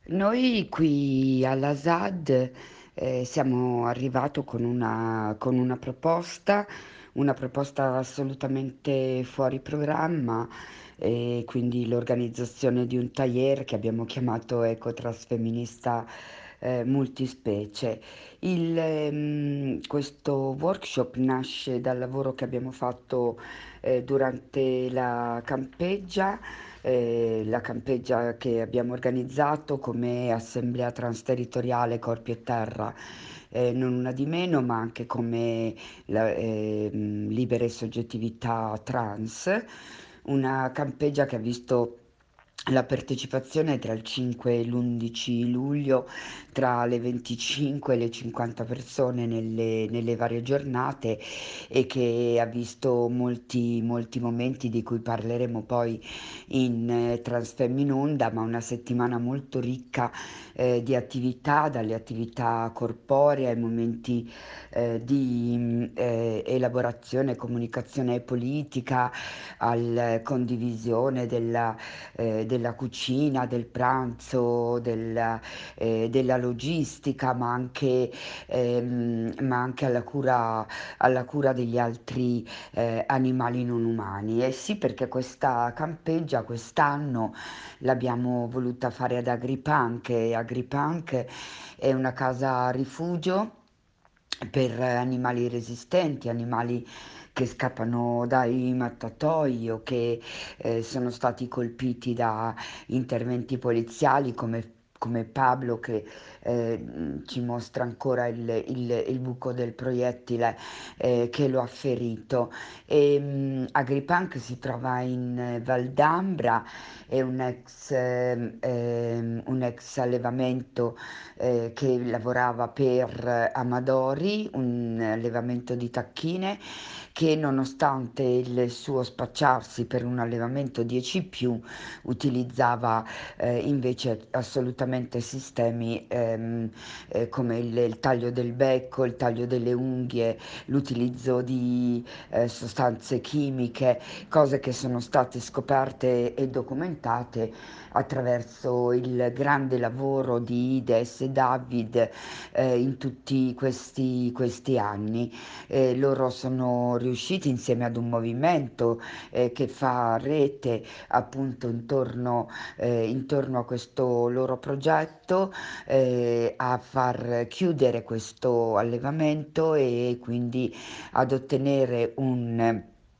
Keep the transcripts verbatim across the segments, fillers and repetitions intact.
Noi qui all'Asad eh, siamo arrivato con una, con una proposta, una proposta assolutamente fuori programma, e quindi l'organizzazione di un taller che abbiamo chiamato Ecotransfemminista eh, Multispecie. Il, ehm, questo workshop nasce dal lavoro che abbiamo fatto eh, durante la campeggia, eh, la campeggia che abbiamo organizzato come Assemblea Transterritoriale Corpi e Terra, eh, non una di meno, ma anche come la, ehm, libere soggettività trans, una campeggia che ha visto la partecipazione tra il cinque e l'undici luglio, tra le venticinque e le cinquanta persone nelle, nelle varie giornate, e che ha visto molti, molti momenti di cui parleremo poi in eh, Transfemminunda, ma una settimana molto ricca eh, di attività, dalle attività corporee ai momenti eh, di mh, eh, elaborazione e comunicazione politica, alla condivisione della, eh, della cucina, del pranzo, della, eh, della logistica, ma anche, ehm, ma anche alla cura, alla cura degli altri eh, animali non umani. E sì, perché questa campeggia quest'anno l'abbiamo voluta fare ad Agripunk, e Agripunk è una casa rifugio per animali resistenti, animali che scappano dai mattatoi o che eh, sono stati colpiti da interventi poliziali come, come Pablo, che eh, ci mostra ancora il, il- il buco del proiettile eh, che lo ha ferito. E, mh, Agripunk si trova in eh, Val d'Ambra, è un ex, ehm, ehm, un ex allevamento eh, che lavorava per Amadori, un allevamento di tacchine, che nonostante il suo spacciarsi per un allevamento dieci più, utilizzava eh, invece assolutamente sistemi ehm, eh, come il, il taglio del becco, il taglio delle unghie, l'utilizzo di eh, sostanze chimiche, cose che sono state scoperte e documentate attraverso il grande lavoro di Ides e David eh, in tutti questi, questi anni. Eh, loro sono riusciti, insieme ad un movimento eh, che fa rete appunto intorno, eh, intorno a questo loro progetto, eh, a far chiudere questo allevamento e quindi ad ottenere un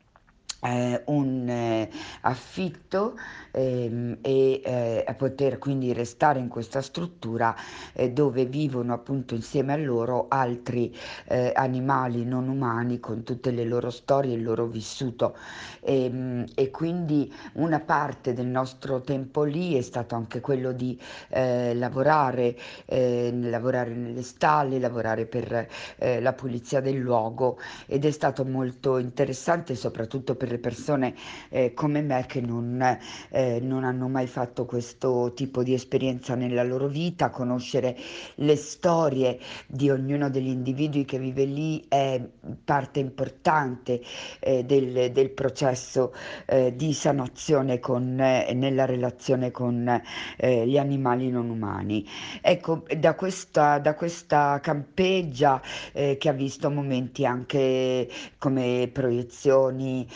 eh, un eh, affitto, ehm, e eh, a poter quindi restare in questa struttura eh, dove vivono appunto insieme a loro altri eh, animali non umani con tutte le loro storie e il loro vissuto. E, mh, e quindi una parte del nostro tempo lì è stato anche quello di eh, lavorare, eh, lavorare nelle stalle, lavorare per eh, la pulizia del luogo, ed è stato molto interessante soprattutto per le persone eh, come me che non, eh, non hanno mai fatto questo tipo di esperienza nella loro vita. Conoscere le storie di ognuno degli individui che vive lì è parte importante eh, del, del processo eh, di sanazione con, eh, nella relazione con eh, gli animali non umani. Ecco, da questa, da questa campeggia eh, che ha visto momenti anche come proiezioni,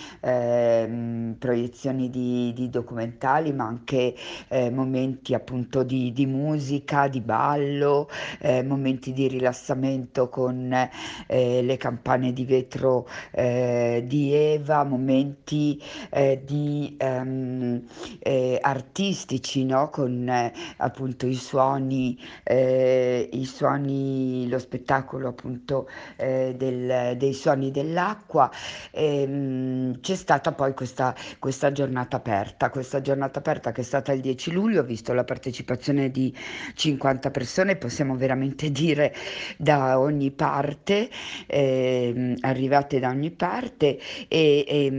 ehm, proiezioni di, di documentari, ma anche eh, momenti appunto di, di musica, di ballo, eh, momenti di rilassamento con eh, le campane di vetro eh, di Eva, momenti eh, di ehm, eh, artistici, no? Con eh, appunto i suoni, eh, i suoni, lo spettacolo appunto eh, del- dei suoni dell'acqua. E, mh, c'è stata poi questa, questa giornata aperta, questa giornata aperta che è stata il dieci luglio, ho visto la partecipazione di cinquanta persone, possiamo veramente dire da ogni parte, ehm, arrivate da ogni parte, e, e,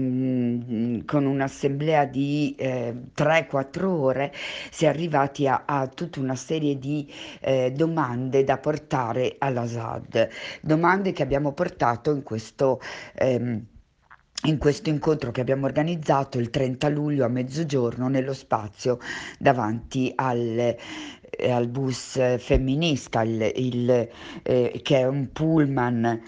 mh, con un'assemblea di eh, tre quattro ore si è arrivati a, a tutta una serie di eh, domande da portare all'Asad, domande che abbiamo portato in questo, ehm, in questo incontro che abbiamo organizzato il trenta luglio a mezzogiorno nello spazio davanti al eh, al bus eh, femminista, il, il, eh, che è un pullman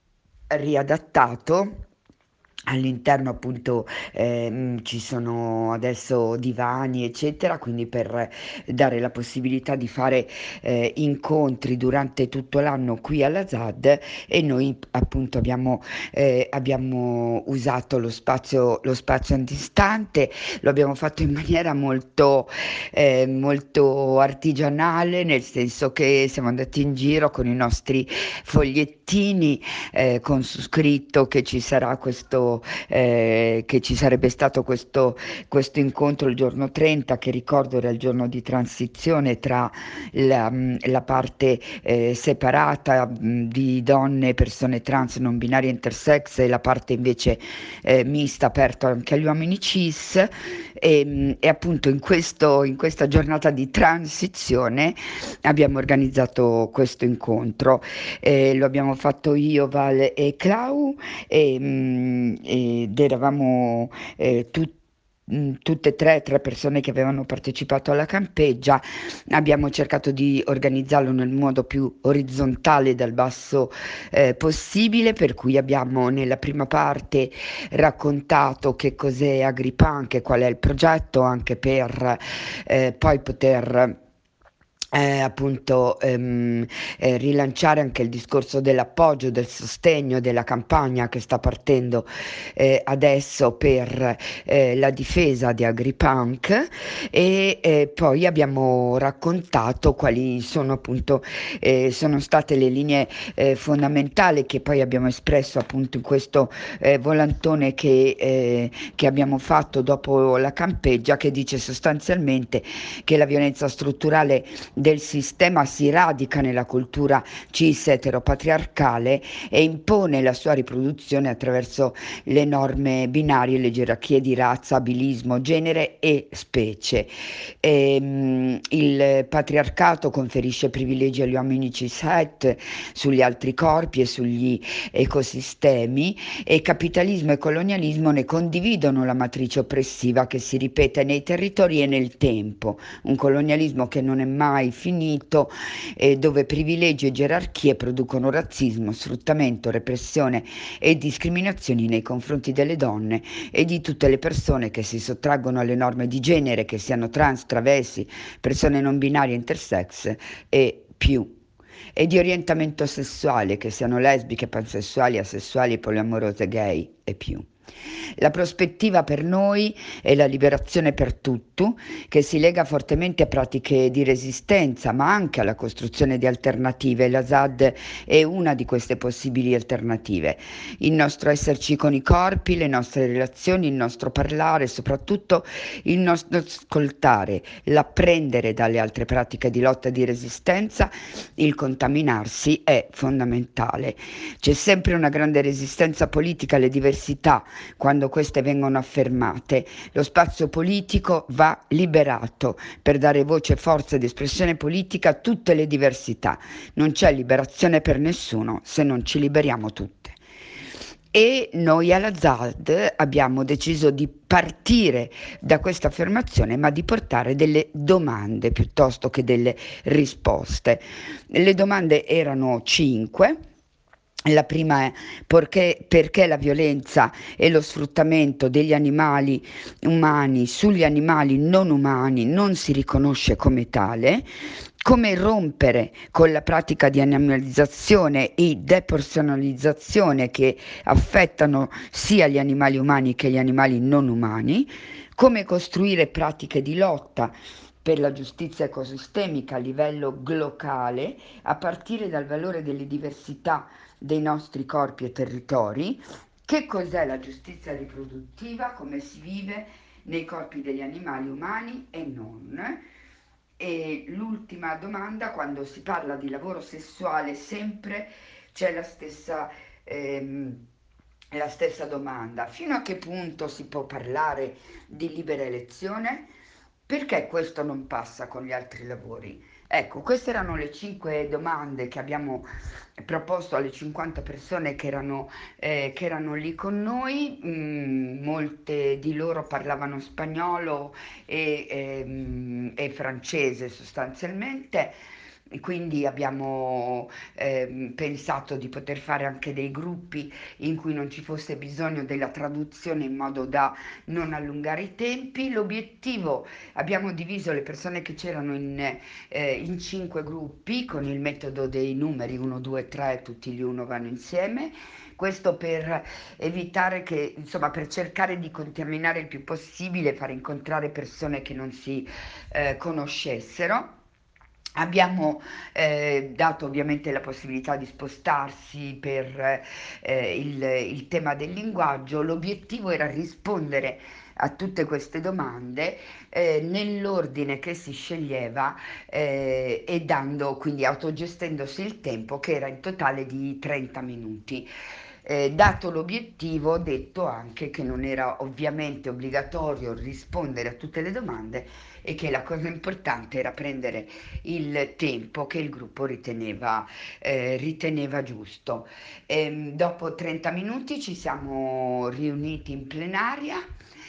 riadattato. All'interno appunto ehm, ci sono adesso divani eccetera, quindi per dare la possibilità di fare eh, incontri durante tutto l'anno qui alla Z A D, e noi appunto abbiamo, eh, abbiamo usato lo spazio, lo spazio antistante, lo abbiamo fatto in maniera molto, eh, molto artigianale, nel senso che siamo andati in giro con i nostri fogliettini eh, con su scritto che ci sarà questo, eh, che ci sarebbe stato questo, questo incontro il giorno trenta, che ricordo era il giorno di transizione tra la, la parte eh, separata mh, di donne, persone trans, non binarie, intersex, e la parte invece eh, mista, aperta anche agli uomini cis. E, mh, e appunto in questo, in questa giornata di transizione abbiamo organizzato questo incontro. Eh, lo abbiamo fatto io, Val e Clau, e, mm, ed eravamo eh, tutti tutte e tre, tre persone che avevano partecipato alla campeggia. Abbiamo cercato di organizzarlo nel modo più orizzontale dal basso eh, possibile, per cui abbiamo nella prima parte raccontato che cos'è Agripunk e qual è il progetto, anche per eh, poi poter eh, appunto ehm, eh, rilanciare anche il discorso dell'appoggio, del sostegno, della campagna che sta partendo eh, adesso per eh, la difesa di Agripunk. E eh, poi abbiamo raccontato quali sono appunto eh, sono state le linee eh, fondamentali che poi abbiamo espresso appunto in questo eh, volantone che, eh, che abbiamo fatto dopo la campeggia, che dice sostanzialmente che la violenza strutturale del sistema si radica nella cultura cis eteropatriarcale e impone la sua riproduzione attraverso le norme binarie, le gerarchie di razza, abilismo, genere e specie. Ehm, il patriarcato conferisce privilegi agli uomini cis het sugli altri corpi e sugli ecosistemi, e capitalismo e colonialismo ne condividono la matrice oppressiva che si ripete nei territori e nel tempo, un colonialismo che non è mai finito, eh, dove privilegi e gerarchie producono razzismo, sfruttamento, repressione e discriminazioni nei confronti delle donne e di tutte le persone che si sottraggono alle norme di genere, che siano trans, travesti, persone non binarie, intersex e più, e di orientamento sessuale, che siano lesbiche, pansessuali, asessuali, poliamorose, gay e più. La prospettiva per noi è la liberazione per tutto, che si lega fortemente a pratiche di resistenza, ma anche alla costruzione di alternative. La Z A D è una di queste possibili alternative. Il nostro esserci con i corpi, le nostre relazioni, il nostro parlare, soprattutto il nostro ascoltare, l'apprendere dalle altre pratiche di lotta e di resistenza, il contaminarsi è fondamentale. C'è sempre una grande resistenza politica alle diversità quando queste vengono affermate. Lo spazio politico va liberato per dare voce, forza ed espressione politica a tutte le diversità. Non c'è liberazione per nessuno se non ci liberiamo tutte. E noi alla Z A D abbiamo deciso di partire da questa affermazione, ma di portare delle domande piuttosto che delle risposte. Le domande erano cinque. La prima è perché, perché la violenza e lo sfruttamento degli animali umani sugli animali non umani non si riconosce come tale, come rompere con la pratica di animalizzazione e depersonalizzazione che affettano sia gli animali umani che gli animali non umani, come costruire pratiche di lotta per la giustizia ecosistemica a livello globale, a partire dal valore delle diversità dei nostri corpi e territori, che cos'è la giustizia riproduttiva, come si vive nei corpi degli animali umani e non. E l'ultima domanda, quando si parla di lavoro sessuale sempre c'è la stessa, ehm, la stessa domanda: fino a che punto si può parlare di libera elezione? Perché questo non passa con gli altri lavori? Ecco, queste erano le cinque domande che abbiamo proposto alle cinquanta persone che erano, eh, che erano lì con noi. Mm, molte di loro parlavano spagnolo e, ehm, e francese sostanzialmente. E quindi abbiamo ehm, pensato di poter fare anche dei gruppi in cui non ci fosse bisogno della traduzione in modo da non allungare i tempi. L'obiettivo, abbiamo diviso le persone che c'erano in eh, in cinque gruppi con il metodo dei numeri uno, due, tre, tutti gli uno vanno insieme. Questo per evitare che, insomma, per cercare di contaminare il più possibile, fare incontrare persone che non si eh, conoscessero. Abbiamo eh, dato ovviamente la possibilità di spostarsi per eh, il, il tema del linguaggio. L'obiettivo era rispondere a tutte queste domande eh, nell'ordine che si sceglieva eh, e dando, quindi autogestendosi il tempo, che era in totale di trenta minuti. Eh, dato l'obiettivo, ho detto anche che non era ovviamente obbligatorio rispondere a tutte le domande e che la cosa importante era prendere il tempo che il gruppo riteneva, eh, riteneva giusto. Ehm, dopo trenta minuti ci siamo riuniti in plenaria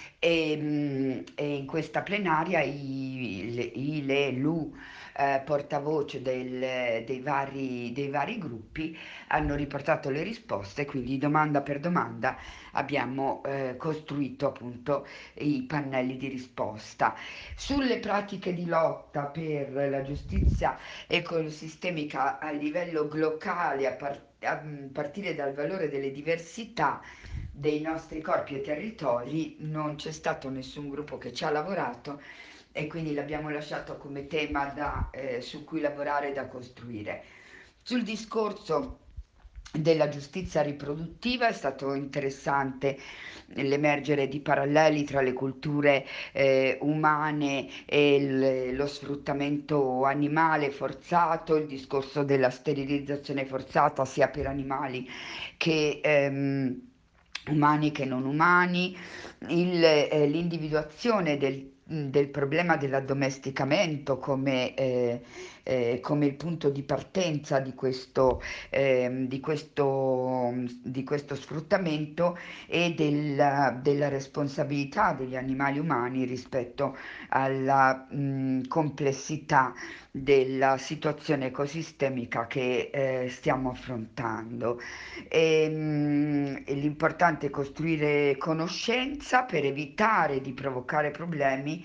e, mm, e in questa plenaria i, le, i, le, lu, eh, portavoce del- dei vari, dei vari gruppi hanno riportato le risposte, quindi domanda per domanda abbiamo eh, costruito appunto i pannelli di risposta. Sulle pratiche di lotta per la giustizia ecosistemica a livello locale, a, par- a partire dal valore delle diversità dei nostri corpi e territori, non c'è stato nessun gruppo che ci ha lavorato e quindi l'abbiamo lasciato come tema da, eh, su cui lavorare e da costruire. Sul discorso della giustizia riproduttiva è stato interessante l'emergere di paralleli tra le culture eh, umane e il- lo sfruttamento animale forzato, il discorso della sterilizzazione forzata sia per animali che ehm, umani che non umani, il, eh, l'individuazione del, del problema dell'addomesticamento come, eh, eh, come il punto di partenza di questo, ehm, di questo, di questo sfruttamento e della, della responsabilità degli animali umani rispetto alla mh, complessità della situazione ecosistemica che eh, stiamo affrontando. E, mh, e l'importante è costruire conoscenza per evitare di provocare problemi.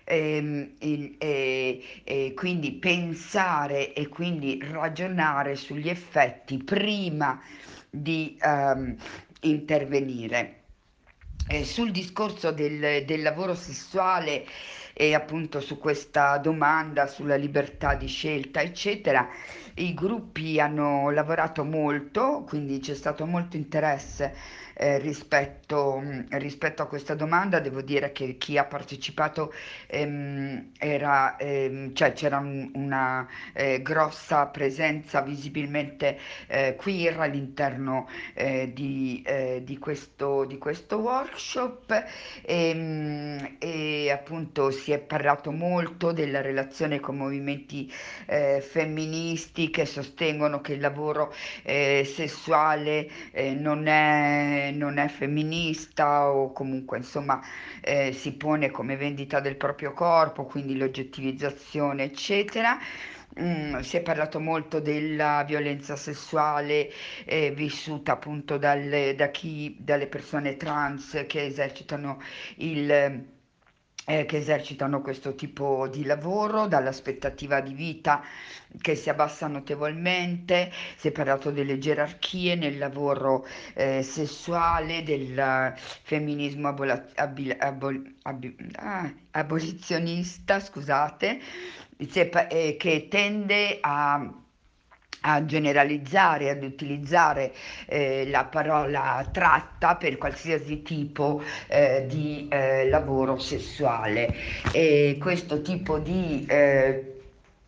ehm, il- E, e quindi pensare e quindi ragionare sugli effetti prima di ehm, intervenire. Eh, sul discorso del, del lavoro sessuale e appunto su questa domanda sulla libertà di scelta, eccetera, i gruppi hanno lavorato molto, quindi c'è stato molto interesse eh, rispetto, mh, rispetto a questa domanda. Devo dire che chi ha partecipato ehm, era, ehm, cioè c'era un- una eh, grossa presenza visibilmente eh, queer all'interno eh, di, eh, di questo, di questo workshop e, mm, e appunto si è parlato molto della relazione con movimenti eh, femministi che sostengono che il lavoro eh, sessuale eh, non è, non è femminista o comunque insomma eh, si pone come vendita del proprio corpo, quindi l'oggettivizzazione, eccetera. Mm, si è parlato molto della violenza sessuale eh, vissuta appunto dalle, da chi, dalle persone trans che esercitano il eh, che esercitano questo tipo di lavoro, dall'aspettativa di vita che si abbassa notevolmente. Si è parlato delle gerarchie nel lavoro eh, sessuale, del femminismo abola- abil- abol- abi- ah, abolizionista, scusate, si è pa- eh, che tende a a generalizzare, ad utilizzare eh, la parola tratta per qualsiasi tipo eh, di eh, lavoro sessuale. E questo tipo di eh,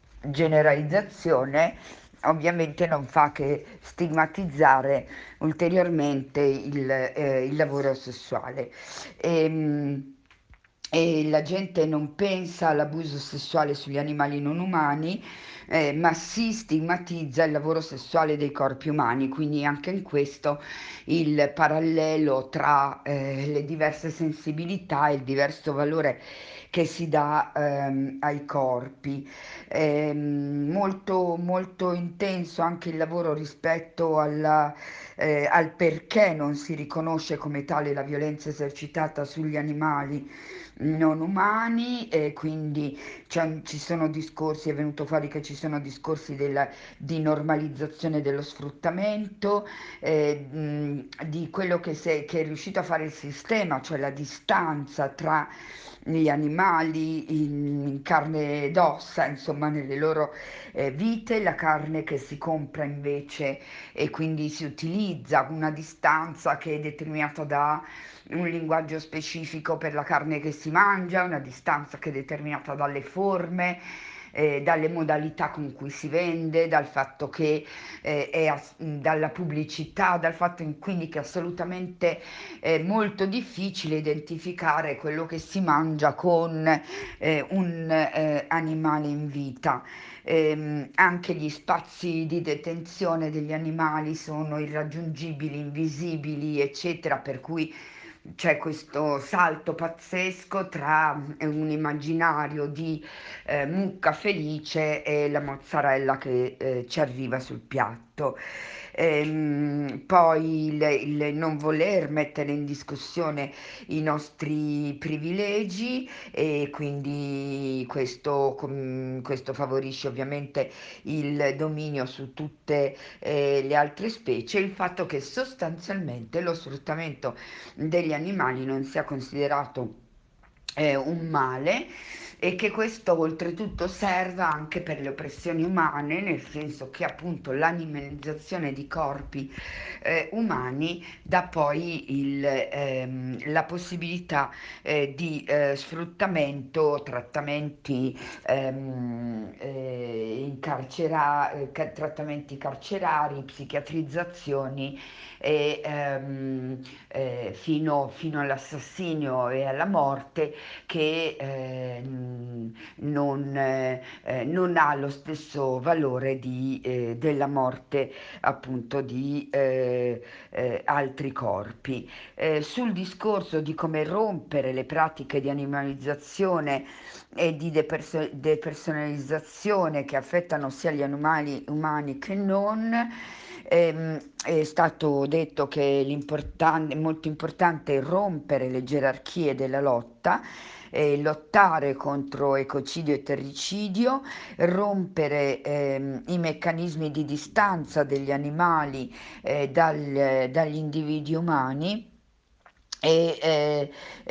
generalizzazione ovviamente non fa che stigmatizzare ulteriormente il, eh, il lavoro sessuale. E, e la gente non pensa all'abuso sessuale sugli animali non umani, eh, ma si stigmatizza il lavoro sessuale dei corpi umani, quindi anche in questo il parallelo tra eh, le diverse sensibilità e il diverso valore che si dà ehm, ai corpi. Ehm, molto, molto intenso anche il lavoro rispetto alla, eh, al perché non si riconosce come tale la violenza esercitata sugli animali non umani, e quindi c'è- ci sono discorsi, è venuto fuori che ci sono discorsi della- di normalizzazione dello sfruttamento, eh, mh, di quello che, se- che è riuscito a fare il sistema, cioè la distanza tra gli animali in, in carne ed ossa, insomma, nelle loro eh, vite, la carne che si compra invece e quindi si utilizza una distanza che è determinata da un linguaggio specifico per la carne che si mangia, una distanza che è determinata dalle forme, eh, dalle modalità con cui si vende, dal fatto che eh, è as- dalla pubblicità, dal fatto in- quindi che è assolutamente eh, molto difficile identificare quello che si mangia con eh, un eh, animale in vita. Ehm, anche gli spazi di detenzione degli animali sono irraggiungibili, invisibili, eccetera, per cui c'è questo salto pazzesco tra eh, un immaginario di eh, mucca felice e la mozzarella che eh, ci arriva sul piatto. Ehm, poi il, il non voler mettere in discussione i nostri privilegi, e quindi questo, com- questo favorisce ovviamente il dominio su tutte eh, le altre specie, il fatto che sostanzialmente lo sfruttamento degli animali non sia considerato eh, un male, e che questo oltretutto serva anche per le oppressioni umane, nel senso che appunto l'animalizzazione di corpi eh, umani dà poi il, ehm, la possibilità eh, di eh, sfruttamento, trattamenti, ehm, eh, in carcera- eh, ca- trattamenti carcerari, psichiatrizzazioni e ehm, eh, fino, fino all'assassinio e alla morte, che eh, non, eh, eh, non ha lo stesso valore di, eh, della morte appunto di eh, eh, altri corpi. Eh, sul discorso di come rompere le pratiche di animalizzazione e di deperso- depersonalizzazione che affettano sia gli animali umani che non, ehm, è stato detto che l'importan- è molto importante rompere le gerarchie della lotta, eh, lottare contro ecocidio e terricidio, rompere ehm, i meccanismi di distanza degli animali eh, dal- dagli individui umani. E, eh,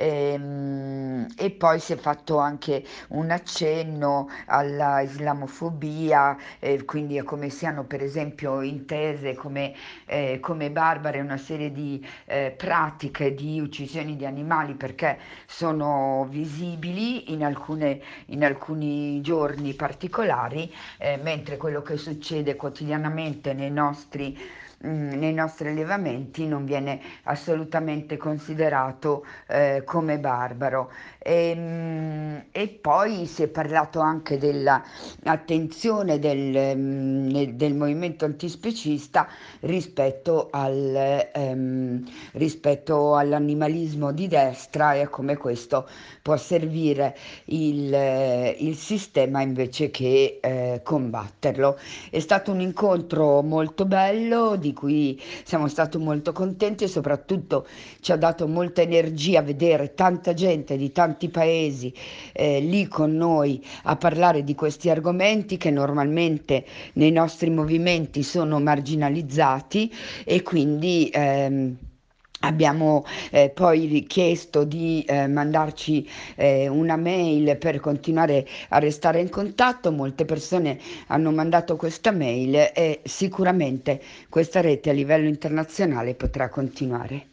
ehm, e poi si è fatto anche un accenno alla islamofobia, eh, quindi a come siano per esempio intese come, eh, come barbare una serie di eh, pratiche di uccisioni di animali, perché sono visibili in, alcune, in alcuni giorni particolari, eh, mentre quello che succede quotidianamente nei nostri mm, nei nostri allevamenti non viene assolutamente considerato eh, come barbaro. E, mm, e poi si è parlato anche dell'attenzione del, mm, nel- del movimento antispecista rispetto al, ehm, rispetto all'animalismo di destra, e a come questo può servire il, eh, il sistema invece che eh, combatterlo. È stato un incontro molto bello, di cui siamo stati molto contenti, e soprattutto ci ha dato molta energia vedere tanta gente di tanti paesi eh, lì con noi a parlare di questi argomenti che normalmente nei nostri movimenti sono marginalizzati, e quindi ehm, abbiamo eh, poi richiesto di eh, mandarci eh, una mail per continuare a restare in contatto. Molte persone hanno mandato questa mail, e sicuramente questa rete a livello internazionale potrà continuare.